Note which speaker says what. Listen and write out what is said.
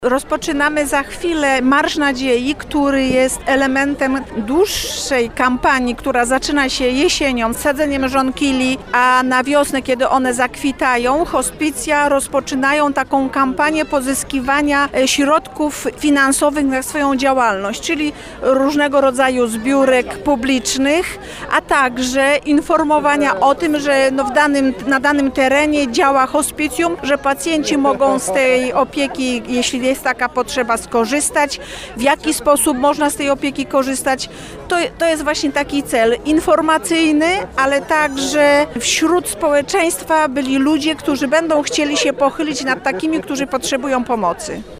Speaker 1: Rozpoczynamy za chwilę Marsz Nadziei, który jest elementem dłuższej kampanii, która zaczyna się jesienią, sadzeniem żonkili, a na wiosnę, kiedy one zakwitają, hospicja rozpoczynają taką kampanię pozyskiwania środków finansowych na swoją działalność, czyli różnego rodzaju zbiórek publicznych, a także informowania o tym, że na danym terenie działa hospicjum, że pacjenci mogą z tej opieki, jeśli jest taka potrzeba, skorzystać, w jaki sposób można z tej opieki korzystać. To jest właśnie taki cel informacyjny, ale także wśród społeczeństwa byli ludzie, którzy będą chcieli się pochylić nad takimi, którzy potrzebują pomocy.